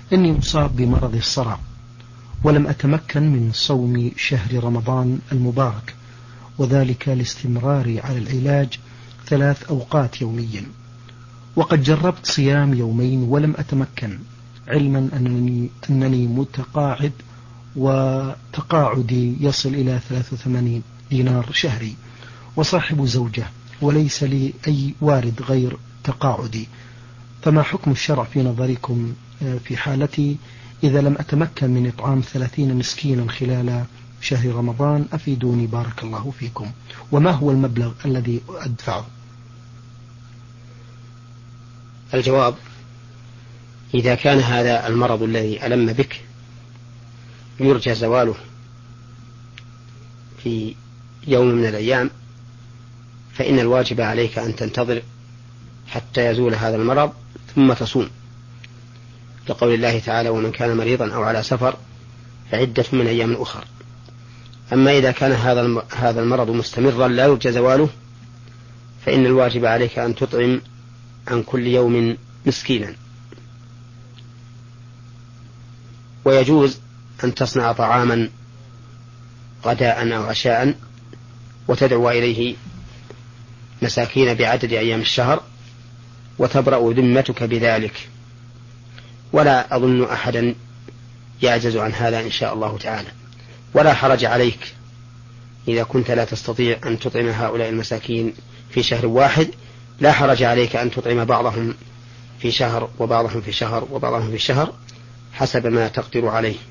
إني مصاب بمرض الصرع، ولم أتمكن من صوم شهر رمضان المبارك، وذلك لاستمراري على العلاج 3 أوقات يوميا، وقد جربت صيام يومين ولم أتمكن، علما أنني متقاعد، وتقاعدي يصل إلى 83 دينار شهري، وصاحب زوجة، وليس لي أي وارد غير تقاعدي. فما حكم الشرع في نظركم في حالتي إذا لم أتمكن من إطعام 30 مسكينا خلال شهر رمضان؟ أفيدوني بارك الله فيكم. وما هو المبلغ الذي أدفعه؟ الجواب: إذا كان هذا المرض الذي ألم بك يرجى زواله في يوم من الأيام، فإن الواجب عليك أن تنتظر حتى يزول هذا المرض ثم تصوم، لقول الله تعالى: ومن كان مريضا أو على سفر فعدة من أيام أخر. أما إذا كان هذا المرض مستمرا لا يرجى زواله، فإن الواجب عليك أن تطعم عن كل يوم مسكينا. ويجوز أن تصنع طعاما غداء أو عشاء وتدعو إليه مساكين بعدد أيام الشهر، وتبرأ ذمتك بذلك، ولا أظن أحدا يعجز عن هذا إن شاء الله تعالى. ولا حرج عليك إذا كنت لا تستطيع أن تطعم هؤلاء المساكين في شهر واحد، لا حرج عليك أن تطعم بعضهم في شهر وبعضهم في شهر وبعضهم في شهر حسب ما تقدر عليه.